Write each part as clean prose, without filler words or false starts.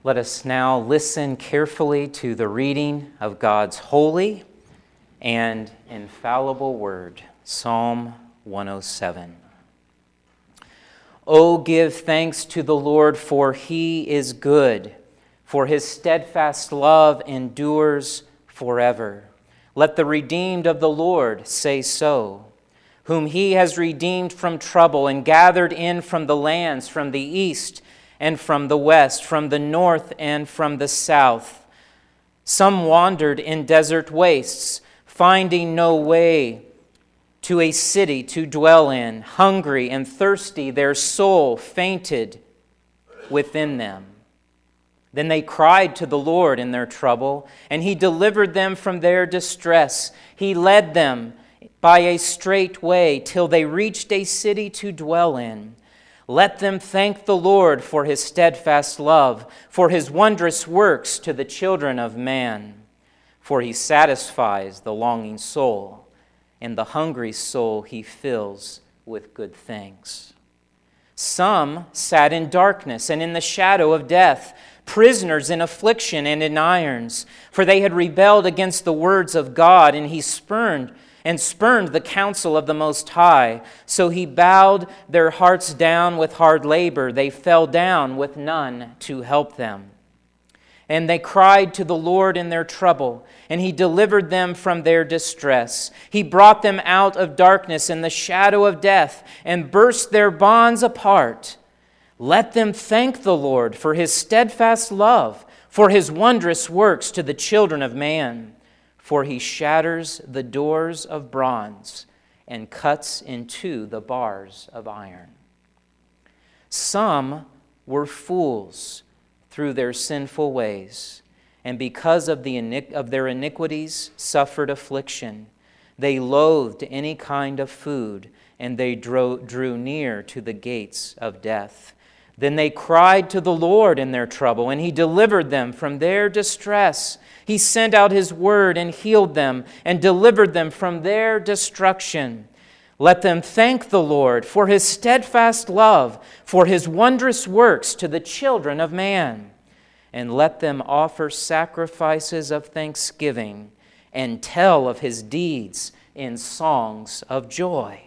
Let us now listen carefully to the reading of God's holy and infallible word, Psalm 107. Oh, give thanks to the Lord, for he is good, for his steadfast love endures forever. Let the redeemed of the Lord say so, whom he has redeemed from trouble and gathered in from the lands, from the east and from the west, from the north and from the south. Some wandered in desert wastes, finding no way to a city to dwell in. Hungry and thirsty, their soul fainted within them. Then they cried to the Lord in their trouble, and he delivered them from their distress. He led them by a straight way till they reached a city to dwell in. Let them thank the Lord for his steadfast love, for his wondrous works to the children of man. For he satisfies the longing soul, and the hungry soul he fills with good things. Some sat in darkness and in the shadow of death, prisoners in affliction and in irons, for they had rebelled against the words of God, and he spurned the counsel of the Most High. So he bowed their hearts down with hard labor. They fell down with none to help them. And they cried to the Lord in their trouble, and he delivered them from their distress. He brought them out of darkness and the shadow of death, and burst their bonds apart. Let them thank the Lord for his steadfast love, for his wondrous works to the children of man. For he shatters the doors of bronze and cuts in two the bars of iron. Some were fools through their sinful ways, and because of their iniquities suffered affliction. They loathed any kind of food, and they drew near to the gates of death. Then they cried to the Lord in their trouble, and he delivered them from their distress. He sent out his word and healed them and delivered them from their destruction. Let them thank the Lord for his steadfast love, for his wondrous works to the children of man. And let them offer sacrifices of thanksgiving and tell of his deeds in songs of joy.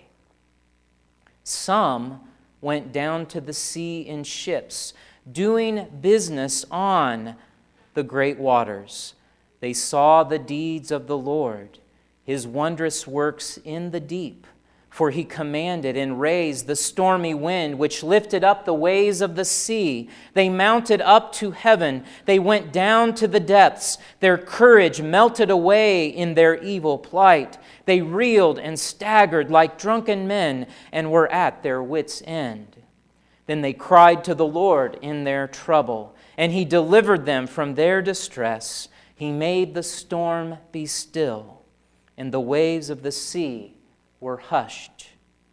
Some went down to the sea in ships, doing business on the great waters. They saw the deeds of the Lord, his wondrous works in the deep. For he commanded and raised the stormy wind, which lifted up the waves of the sea. They mounted up to heaven. They went down to the depths. Their courage melted away in their evil plight. They reeled and staggered like drunken men and were at their wits' end. Then they cried to the Lord in their trouble, and he delivered them from their distress. He made the storm be still, and the waves of the sea were hushed.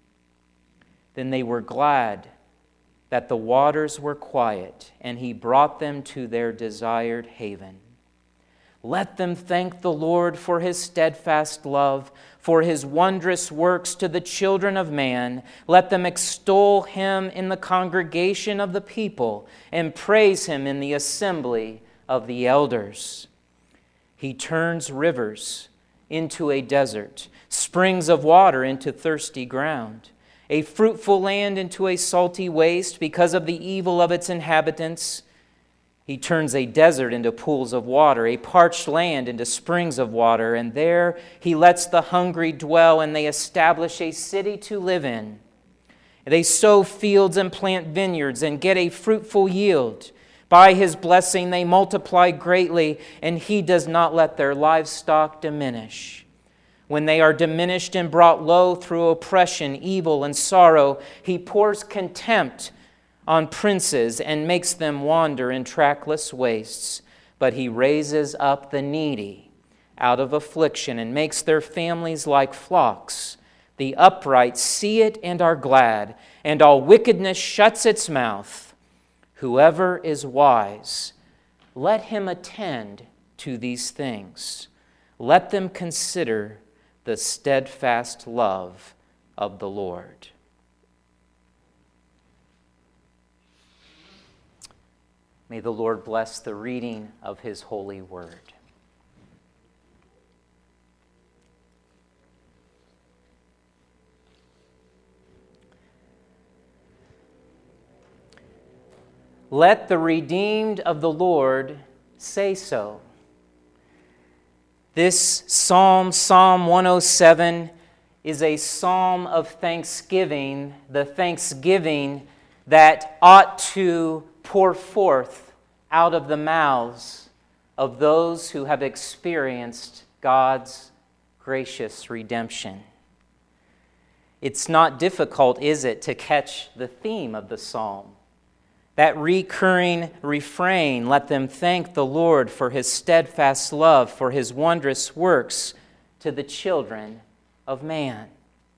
Then they were glad that the waters were quiet, and he brought them to their desired haven. Let them thank the Lord for his steadfast love, for his wondrous works to the children of man. Let them extol him in the congregation of the people, and praise him in the assembly of the elders. He turns rivers into a desert, springs of water into thirsty ground, a fruitful land into a salty waste because of the evil of its inhabitants. He turns a desert into pools of water, a parched land into springs of water, and there he lets the hungry dwell, and they establish a city to live in. They sow fields and plant vineyards and get a fruitful yield. By his blessing they multiply greatly, and he does not let their livestock diminish. When they are diminished and brought low through oppression, evil, and sorrow, he pours contempt on princes and makes them wander in trackless wastes. But he raises up the needy out of affliction and makes their families like flocks. The upright see it and are glad, and all wickedness shuts its mouth. Whoever is wise, let him attend to these things. Let them consider the steadfast love of the Lord. May the Lord bless the reading of His holy word. Let the redeemed of the Lord say so. This psalm, Psalm 107, is a psalm of thanksgiving, the thanksgiving that ought to pour forth out of the mouths of those who have experienced God's gracious redemption. It's not difficult, is it, to catch the theme of the psalm? That recurring refrain, let them thank the Lord for His steadfast love, for His wondrous works to the children of man.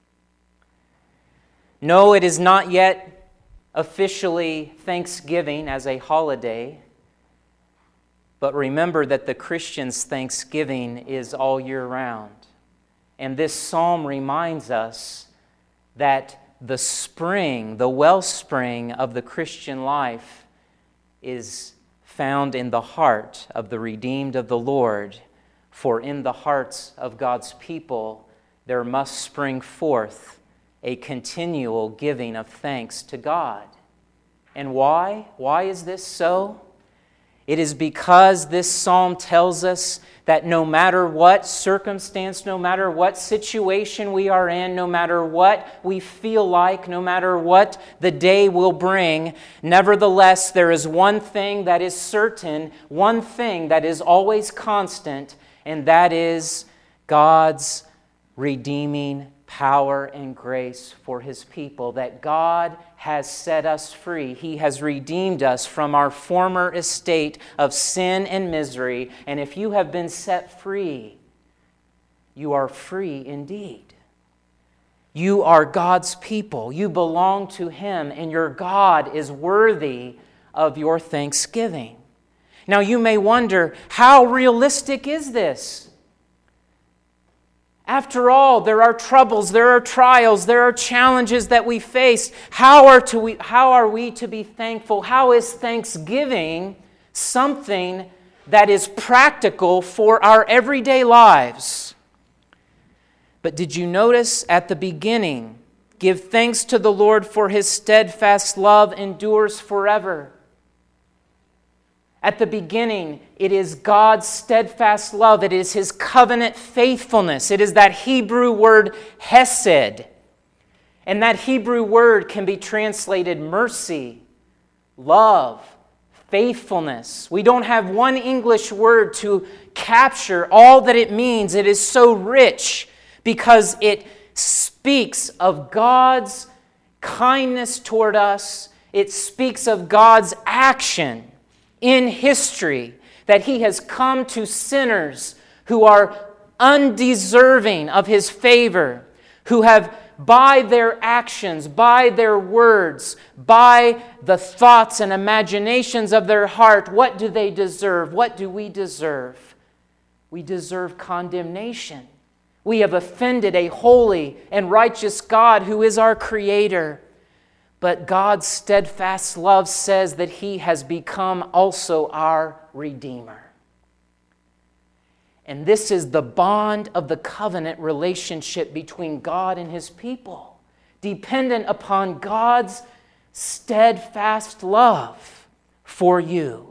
No, it is not yet officially Thanksgiving as a holiday, but remember that the Christian's Thanksgiving is all year round. And this psalm reminds us that the spring, the wellspring of the Christian life is found in the heart of the redeemed of the Lord. For in the hearts of God's people there must spring forth a continual giving of thanks to God. And why? Why is this so? It is because this psalm tells us that no matter what circumstance, no matter what situation we are in, no matter what we feel like, no matter what the day will bring, nevertheless, there is one thing that is certain, one thing that is always constant, and that is God's redeeming power and grace for His people, that God has set us free. He has redeemed us from our former estate of sin and misery. And if you have been set free, you are free indeed. You are God's people. You belong to Him, and your God is worthy of your thanksgiving. Now you may wonder, how realistic is this? After all, there are troubles, there are trials, there are challenges that we face. How are we to be thankful? How is thanksgiving something that is practical for our everyday lives? But did you notice at the beginning, give thanks to the Lord for His steadfast love endures forever. At the beginning, it is God's steadfast love. It is His covenant faithfulness. It is that Hebrew word hesed. And that Hebrew word can be translated mercy, love, faithfulness. We don't have one English word to capture all that it means. It is so rich because it speaks of God's kindness toward us. It speaks of God's action in history, that He has come to sinners who are undeserving of His favor, who have, by their actions, by their words, by the thoughts and imaginations of their heart, what do they deserve? What do we deserve? We deserve condemnation. We have offended a holy and righteous God who is our Creator. But God's steadfast love says that He has become also our Redeemer. And this is the bond of the covenant relationship between God and His people, dependent upon God's steadfast love for you.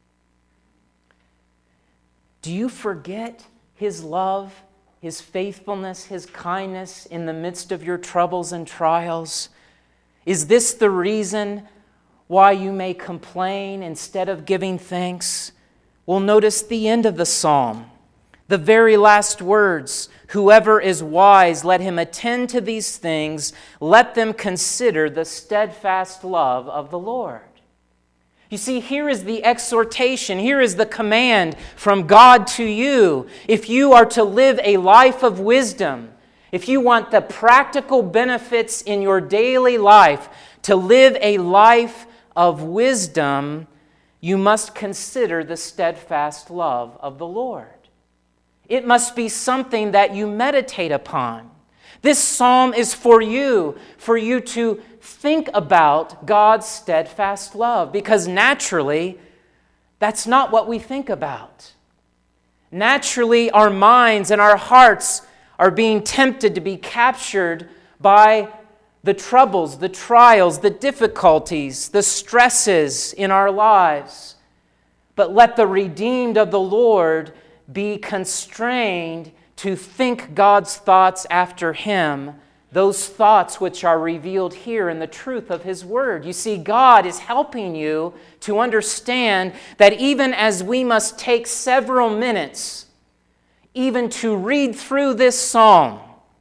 Do you forget His love, His faithfulness, His kindness in the midst of your troubles and trials? Is this the reason why you may complain instead of giving thanks? Well, notice the end of the psalm. The very last words, whoever is wise, let him attend to these things. Let them consider the steadfast love of the Lord. You see, here is the exhortation. Here is the command from God to you. If you are to live a life of wisdom, if you want the practical benefits in your daily life, to live a life of wisdom, you must consider the steadfast love of the Lord. It must be something that you meditate upon. This psalm is for you to think about God's steadfast love, because naturally, That's not what we think about. Naturally, our minds and our hearts are being tempted to be captured by the troubles, the trials, the difficulties, the stresses in our lives. But let the redeemed of the Lord be constrained to think God's thoughts after Him, those thoughts which are revealed here in the truth of His Word. You see, God is helping you to understand that even as we must take several minutes even to read through this psalm,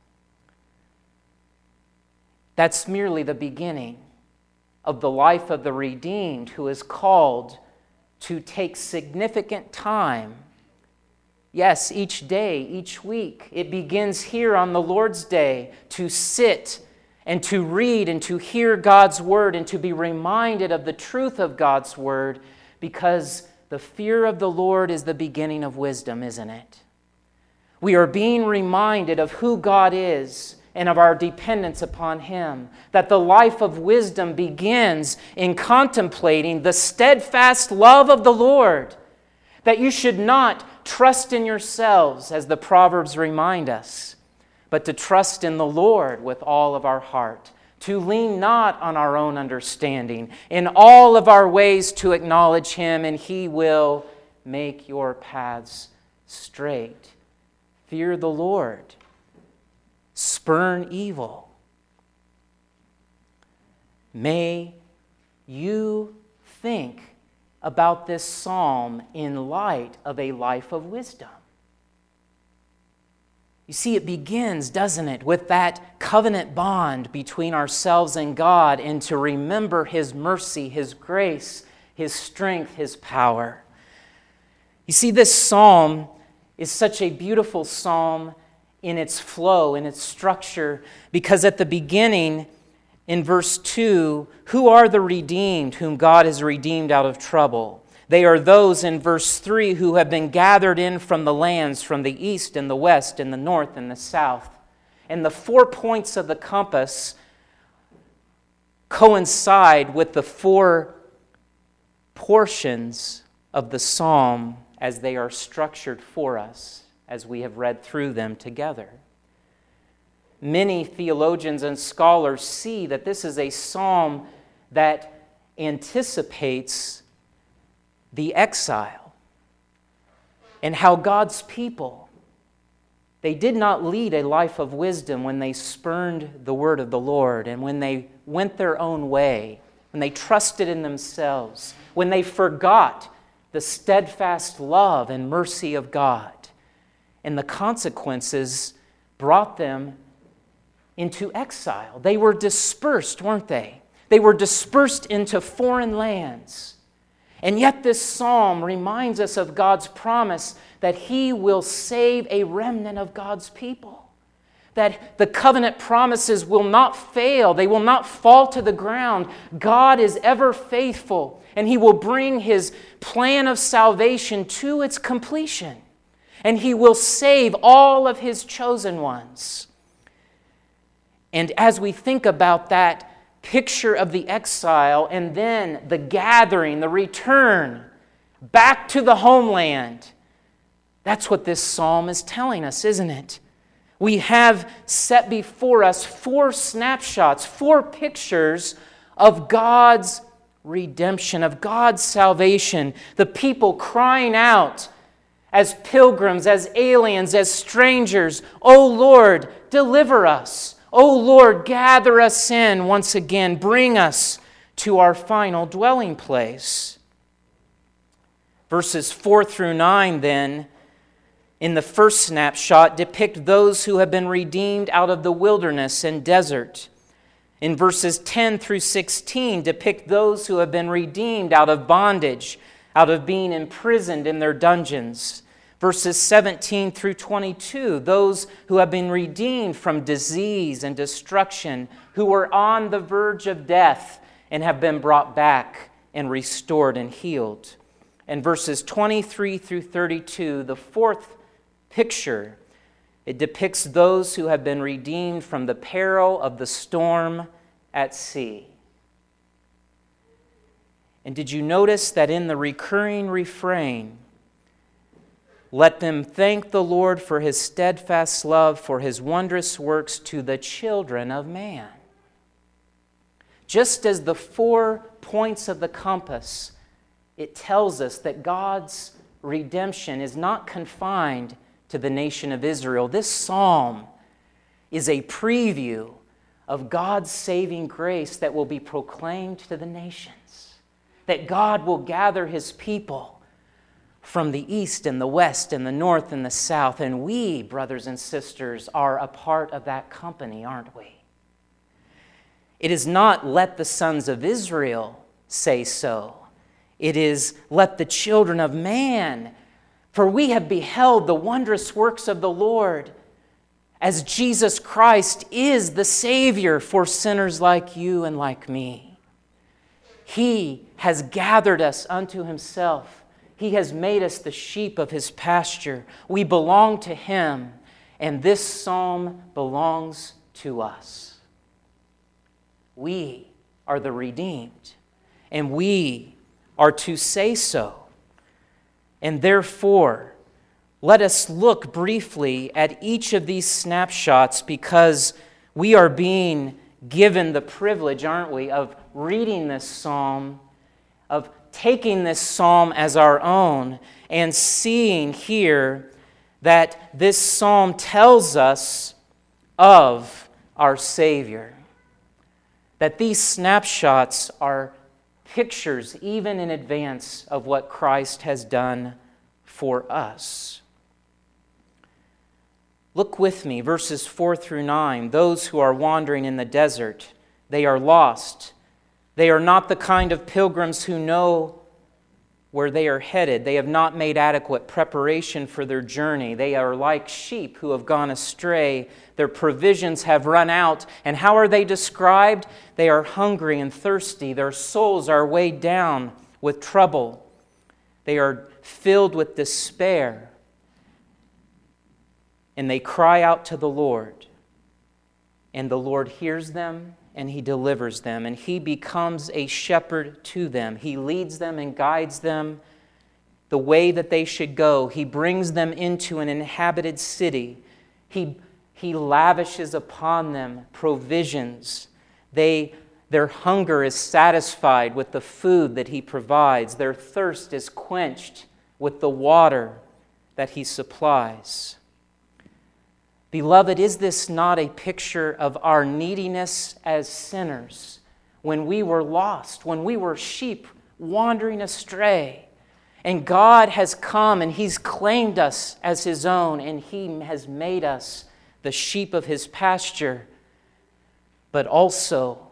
that's merely the beginning of the life of the redeemed who is called to take significant time. Yes, each day, each week. It begins here on the Lord's Day to sit and to read and to hear God's Word and to be reminded of the truth of God's Word, because the fear of the Lord is the beginning of wisdom, isn't it? We are being reminded of who God is and of our dependence upon Him, that the life of wisdom begins in contemplating the steadfast love of the Lord, that you should not trust in yourselves, as the Proverbs remind us, but to trust in the Lord with all of our heart, to lean not on our own understanding, in all of our ways to acknowledge Him, and He will make your paths straight. Fear the Lord. Spurn evil. May you think about this psalm in light of a life of wisdom. You see, it begins, doesn't it, with that covenant bond between ourselves and God, and to remember His mercy, His grace, His strength, His power. You see, this psalm is such a beautiful psalm in its flow, in its structure, because at the beginning, in verse 2, who are the redeemed whom God has redeemed out of trouble? They are those in verse 3 who have been gathered in from the lands, from the east and the west and the north and the south. And the 4 points of the compass coincide with the 4 portions of the psalm as they are structured for us, as we have read through them together. Many theologians and scholars see that this is a psalm that anticipates the exile and how God's people, they did not lead a life of wisdom when they spurned the word of the Lord and when they went their own way, when they trusted in themselves, when they forgot the steadfast love and mercy of God. And the consequences brought them into exile. They were dispersed, weren't they? They were dispersed into foreign lands. And yet this psalm reminds us of God's promise that He will save a remnant of God's people. That the covenant promises will not fail. They will not fall to the ground. God is ever faithful, and He will bring His plan of salvation to its completion. And He will save all of His chosen ones. And as we think about that picture of the exile and then the gathering, the return back to the homeland, that's what this psalm is telling us, isn't it? We have set before us 4 snapshots, 4 pictures of God's redemption, of God's salvation. The people crying out as pilgrims, as aliens, as strangers, "O Lord, deliver us. O Lord, gather us in once again. Bring us to our final dwelling place." Verses 4 through 9 then, in the first snapshot, depict those who have been redeemed out of the wilderness and desert. In verses 10 through 16, depict those who have been redeemed out of bondage, out of being imprisoned in their dungeons. Verses 17 through 22, those who have been redeemed from disease and destruction, who were on the verge of death and have been brought back and restored and healed. And verses 23 through 32, the fourth picture, it depicts those who have been redeemed from the peril of the storm at sea. And did you notice that in the recurring refrain, let them thank the Lord for his steadfast love, for his wondrous works to the children of man. Just as the 4 points of the compass, it tells us that God's redemption is not confined to the nation of Israel. This psalm is a preview of God's saving grace that will be proclaimed to the nations, that God will gather his people from the east and the west and the north and the south, and we, brothers and sisters, are a part of that company, aren't we? It is not let the sons of Israel say so. It is let the children of man, for we have beheld the wondrous works of the Lord, as Jesus Christ is the Savior for sinners like you and like me. He has gathered us unto himself. He has made us the sheep of his pasture. We belong to him, and this psalm belongs to us. We are the redeemed, and we are to say so. And therefore, let us look briefly at each of these snapshots, because we are being given the privilege, aren't we, of reading this psalm, of taking this psalm as our own, and seeing here that this psalm tells us of our Savior. That these snapshots are pictures, even in advance, of what Christ has done for us. Look with me, verses 4 through 9. Those who are wandering in the desert, they are lost. They are not the kind of pilgrims who know where they are headed. They have not made adequate preparation for their journey. They are like sheep who have gone astray. Their provisions have run out. And how are they described? They are hungry and thirsty. Their souls are weighed down with trouble. They are filled with despair. And they cry out to the Lord. And the Lord hears them, and he delivers them, and he becomes a shepherd to them. He leads them and guides them the way that they should go. He brings them into an inhabited city. He lavishes upon them provisions. Their hunger is satisfied with the food that he provides. Their thirst is quenched with the water that he supplies. Beloved, is this not a picture of our neediness as sinners? When we were lost, when we were sheep wandering astray, and God has come and he's claimed us as his own, and he has made us the sheep of his pasture. But also,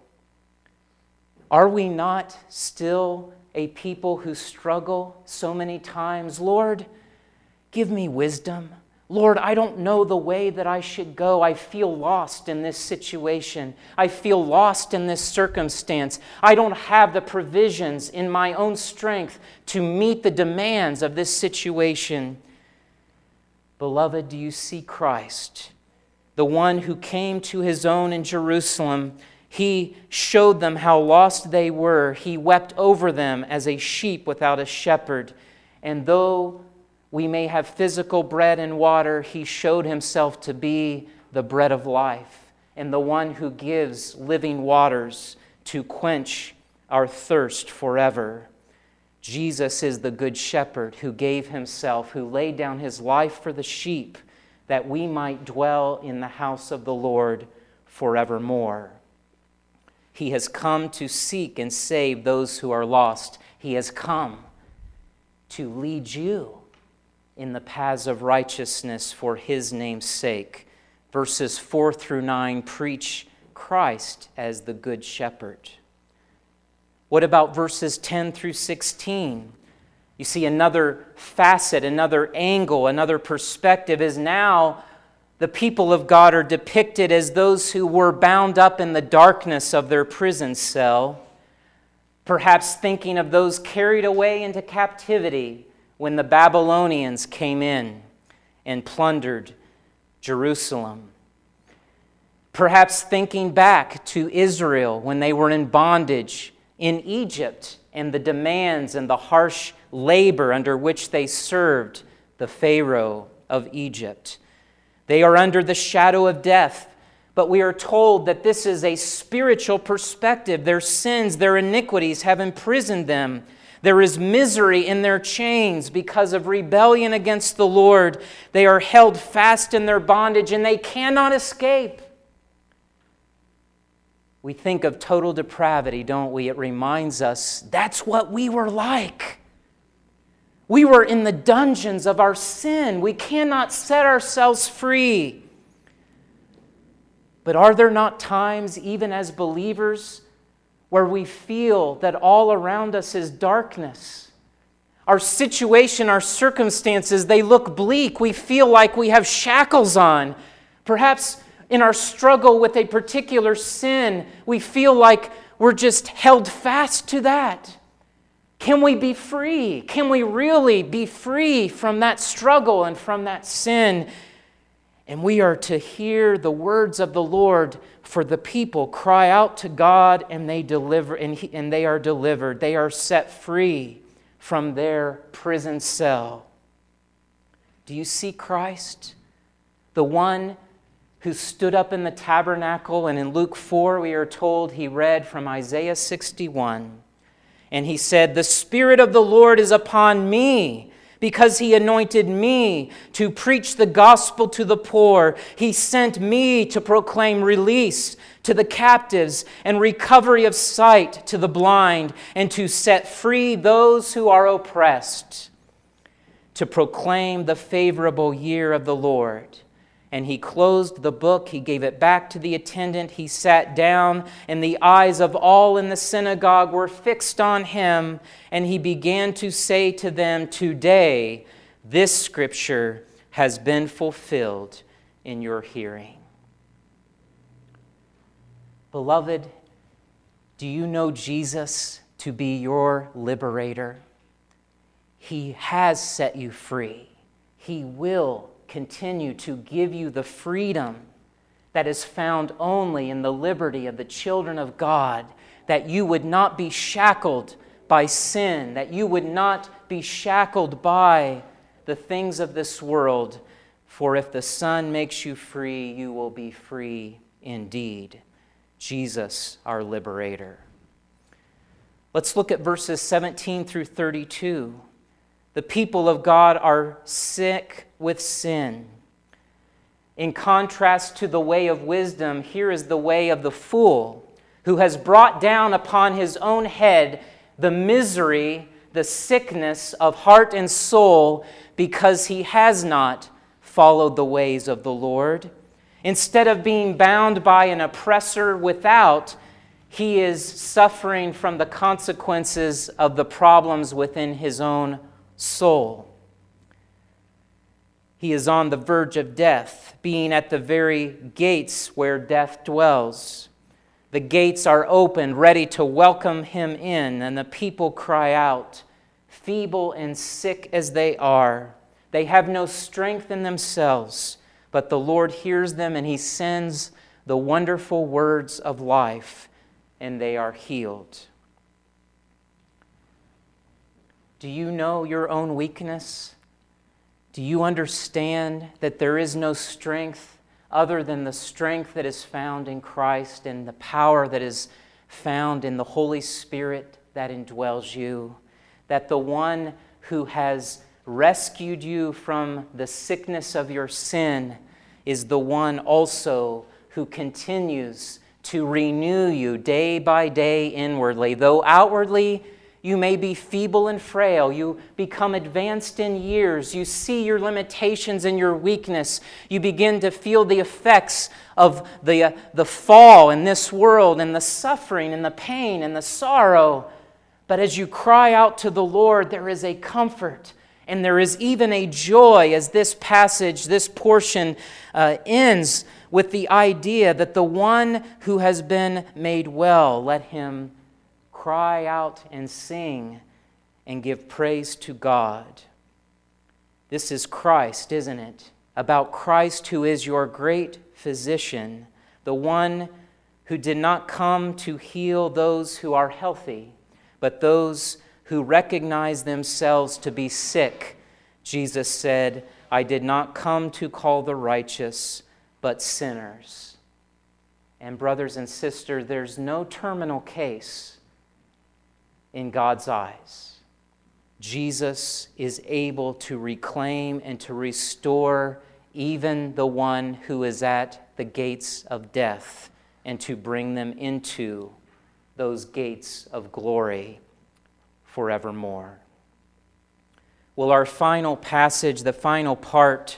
are we not still a people who struggle so many times? Lord, give me wisdom. Lord, I don't know the way that I should go. I feel lost in this situation. I feel lost in this circumstance. I don't have the provisions in my own strength to meet the demands of this situation. Beloved, do you see Christ, the one who came to his own in Jerusalem? He showed them how lost they were. He wept over them as a sheep without a shepherd. And though we may have physical bread and water, he showed himself to be the bread of life and the one who gives living waters to quench our thirst forever. Jesus is the good shepherd who gave himself, who laid down his life for the sheep, that we might dwell in the house of the Lord forevermore. He has come to seek and save those who are lost. He has come to lead you in the paths of righteousness for his name's sake. Verses 4 through 9 preach Christ as the good shepherd. What about verses 10 through 16? You see another facet, another angle, another perspective is now the people of God are depicted as those who were bound up in the darkness of their prison cell, perhaps thinking of those carried away into captivity when the Babylonians came in and plundered Jerusalem. Perhaps thinking back to Israel when they were in bondage in Egypt and the demands and the harsh labor under which they served the Pharaoh of Egypt. They are under the shadow of death, but we are told that this is a spiritual perspective. Their sins, their iniquities have imprisoned them. There is misery in their chains because of rebellion against the Lord. They are held fast in their bondage and they cannot escape. We think of total depravity, don't we? It reminds us that's what we were like. We were in the dungeons of our sin. We cannot set ourselves free. But are there not times, even as believers, where we feel that all around us is darkness? Our situation, our circumstances, they look bleak. We feel like we have shackles on. Perhaps in our struggle with a particular sin, we feel like we're just held fast to that. Can we be free? Can we really be free from that struggle and from that sin? And we are to hear the words of the Lord, for the people cry out to God and they deliver, and they are delivered. They are set free from their prison cell. Do you see Christ? The one who stood up in the tabernacle, and in Luke 4 we are told he read from Isaiah 61. And he said, "The Spirit of the Lord is upon me, because he anointed me to preach the gospel to the poor. He sent me to proclaim release to the captives and recovery of sight to the blind, and to set free those who are oppressed, to proclaim the favorable year of the Lord." And he closed the book, he gave it back to the attendant, he sat down, and the eyes of all in the synagogue were fixed on him, and he began to say to them, "Today this scripture has been fulfilled in your hearing." Beloved, do you know Jesus to be your liberator? He has set you free. He will continue to give you the freedom that is found only in the liberty of the children of God, that you would not be shackled by sin, that you would not be shackled by the things of this world. For if the Son makes you free, you will be free indeed. Jesus, our liberator. Let's look at verses 17 through 32. The people of God are sick with sin. In contrast to the way of wisdom, here is the way of the fool, who has brought down upon his own head the misery, the sickness of heart and soul, because he has not followed the ways of the Lord. Instead of being bound by an oppressor without, he is suffering from the consequences of the problems within his own soul. He is on the verge of death, being at the very gates where death dwells. The gates are open, ready to welcome him in, and the people cry out, feeble and sick as they are. They have no strength in themselves, but the Lord hears them and he sends the wonderful words of life, and they are healed. Do you know your own weakness? Do you understand that there is no strength other than the strength that is found in Christ and the power that is found in the Holy Spirit that indwells you? That the one who has rescued you from the sickness of your sin is the one also who continues to renew you day by day inwardly. Though outwardly you may be feeble and frail, you become advanced in years, you see your limitations and your weakness, you begin to feel the effects of the fall in this world and the suffering and the pain and the sorrow. But as you cry out to the Lord, there is a comfort and there is even a joy, as this passage, this portion ends with the idea that the one who has been made well, let him cry out and sing and give praise to God. This is Christ, isn't it? About Christ, who is your great physician, the one who did not come to heal those who are healthy, but those who recognize themselves to be sick. Jesus said, I did not come to call the righteous, but sinners. And brothers and sisters, there's no terminal case in God's eyes. Jesus is able to reclaim and to restore even the one who is at the gates of death and to bring them into those gates of glory forevermore. Well, our final passage, the final part,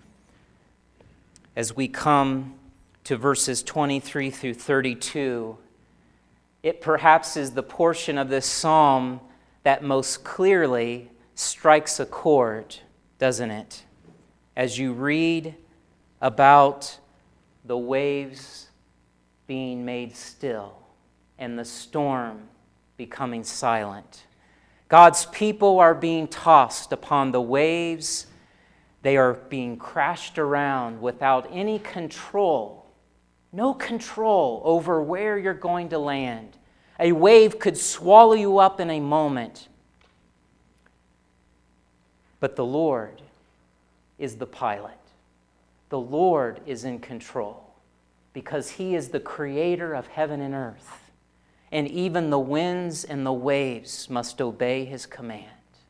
as we come to verses 23 through 32, it perhaps is the portion of this psalm that most clearly strikes a chord, doesn't it? As you read about the waves being made still and the storm becoming silent. God's people are being tossed upon the waves. They are being crashed around without any control, no control over where you're going to land. A wave could swallow you up in a moment. But the Lord is the pilot. The Lord is in control because He is the creator of heaven and earth. And even the winds and the waves must obey His command.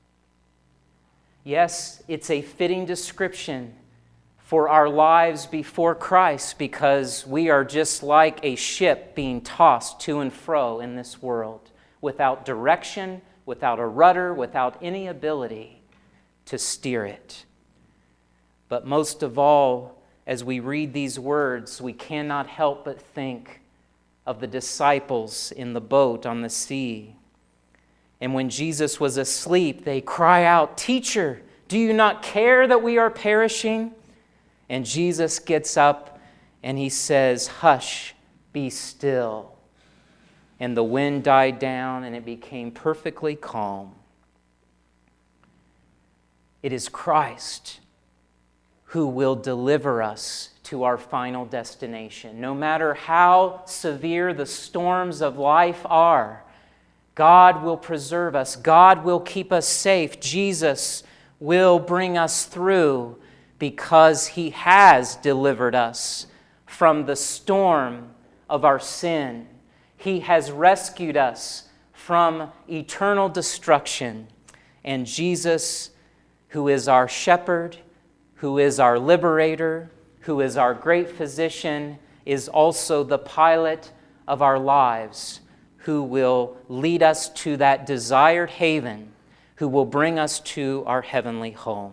Yes, it's a fitting description for our lives before Christ because we are just like a ship being tossed to and fro in this world without direction, without a rudder, without any ability to steer it. But most of all, as we read these words, we cannot help but think of the disciples in the boat on the sea. And when Jesus was asleep, they cry out, "Teacher, do you not care that we are perishing?" And Jesus gets up and He says, "Hush, be still." And the wind died down and it became perfectly calm. It is Christ who will deliver us to our final destination. No matter how severe the storms of life are, God will preserve us. God will keep us safe. Jesus will bring us through because He has delivered us from the storm of our sin. He has rescued us from eternal destruction. And Jesus, who is our shepherd, who is our liberator, who is our great physician, is also the pilot of our lives, who will lead us to that desired haven, who will bring us to our heavenly home.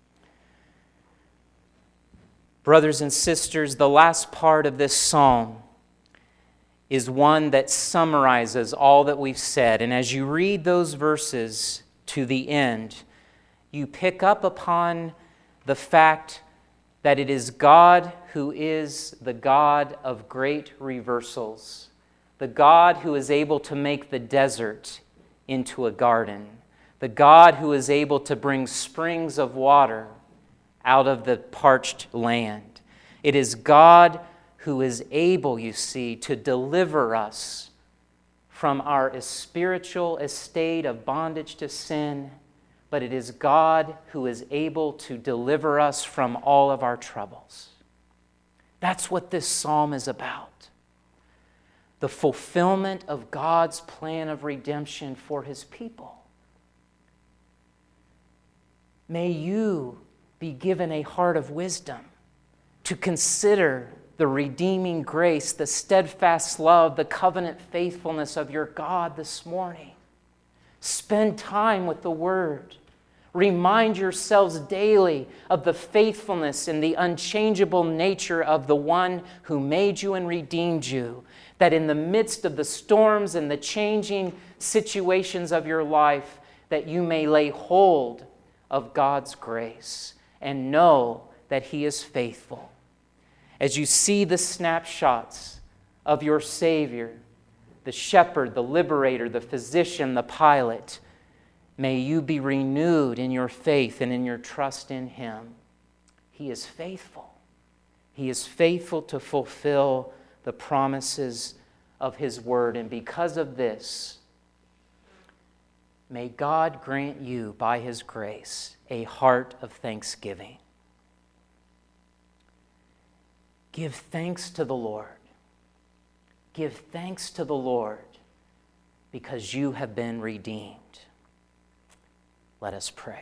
Brothers and sisters, the last part of this psalm is one that summarizes all that we've said. And as you read those verses to the end, you pick up upon the fact that it is God who is the God of great reversals, the God who is able to make the desert into a garden, the God who is able to bring springs of water out of the parched land. It is God who is able, you see, to deliver us from our spiritual estate of bondage to sin, but it is God who is able to deliver us from all of our troubles. That's what this psalm is about. The fulfillment of God's plan of redemption for His people. May you be given a heart of wisdom to consider the redeeming grace, the steadfast love, the covenant faithfulness of your God this morning. Spend time with the Word. Remind yourselves daily of the faithfulness and the unchangeable nature of the one who made you and redeemed you, that in the midst of the storms and the changing situations of your life, that you may lay hold of God's grace and know that He is faithful. As you see the snapshots of your Savior, the shepherd, the liberator, the physician, the pilot, may you be renewed in your faith and in your trust in Him. He is faithful. He is faithful to fulfill the promises of His word. And because of this, May God grant you, by His grace, a heart of thanksgiving. Give thanks to the Lord. Give thanks to the Lord, because you have been redeemed. Let us pray.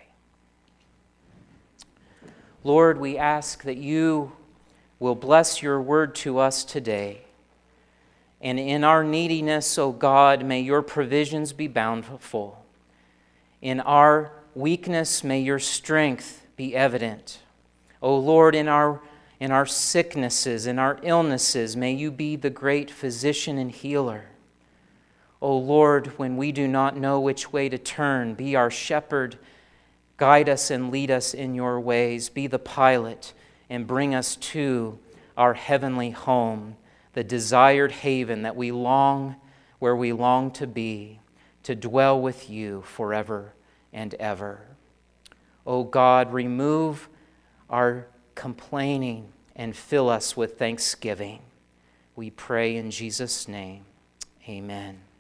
Lord, we ask that you will bless your word to us today. And in our neediness, O God, may your provisions be bountiful. In our weakness, may your strength be evident. O Lord, in our sicknesses, in our illnesses, may you be the great physician and healer. O Lord, when we do not know which way to turn, be our shepherd. Guide us and lead us in your ways. Be the pilot and bring us to our heavenly home, the desired haven that we long, where we long to be, to dwell with you forever and ever. O God, remove our complaining and fill us with thanksgiving. We pray in Jesus' name. Amen.